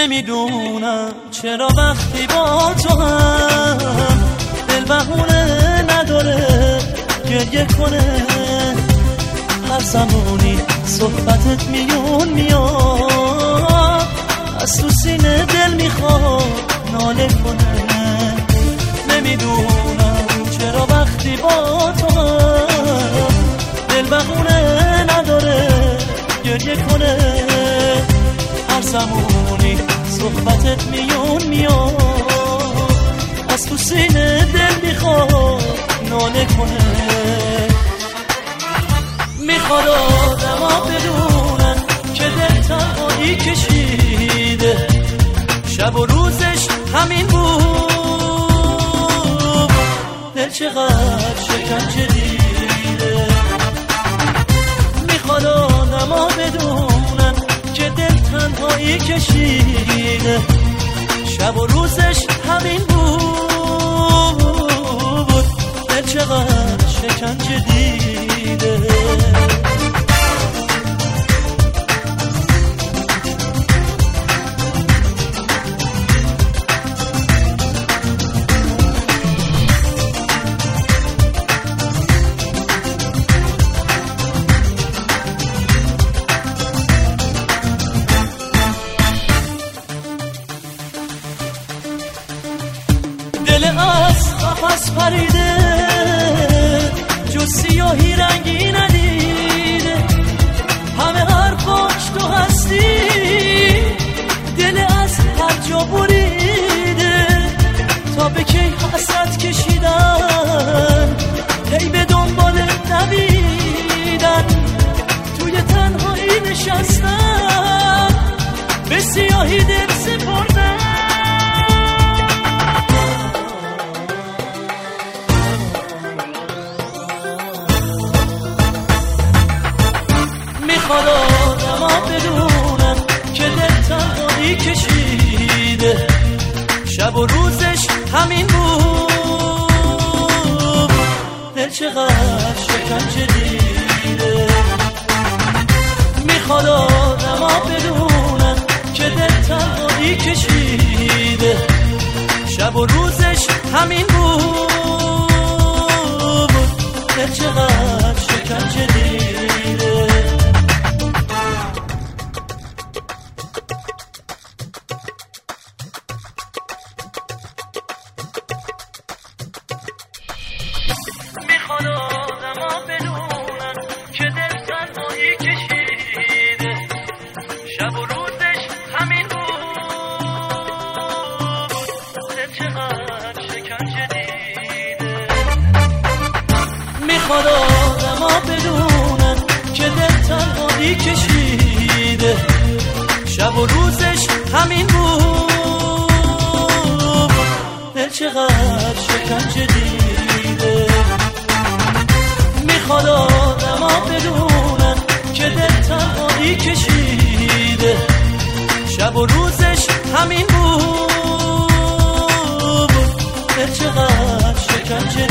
نمیدونم چرا وقتی با تو هم دل بهونه نداره گریه کنه. هر زمانی صحبتت میاد از تو سینه دل میخواد ناله کنه. نمیدونم چرا وقتی با تو هم دل بهونه نداره گریه کنه. هر زمانی صحبتت میاد از تو سینه دل میخواد ناله کنه. میخواد آدما بدونن که دل تنهایی کشیده، شب و روزش همین بود. دل چقدر شکنجه دیده. میخواد آدما بدونن که دل تنهایی کشیده، شب و روزش همین بود. دل چقدر شکنجه دیده. دل از قفس پریده، جز سیاهی رنگی ندیده. همه حرفاش تو هستی، دل از هر جا بریده. تا به کی حسرت کشیدن، هی به دنبال دویدن، توی تنهایی نشستن، به سیاهی دل سپردن. میخواد آدما بدونن که دل تنهایی کشیده، شب و روزش همین بود. دل چقدر شکنجه دیده. میخواد آدما بدونن که دل تنهایی کشیده، شب و روزش همین بود. دل چقدر شکنجه دیده. میخواد آدما بدونن که دل تنهایی کشیده، شب و روزش همین بود. دل چقدر شکنجه دیده. میخواد آدما بدونن که دل تنهایی کشیده، شب و روزش همین بود. دل چقدر شکنجه دیده. میخواد آدما بدونن که دل تنهایی کشیده، شب و روزش همین بود. دل چقدر شکنجه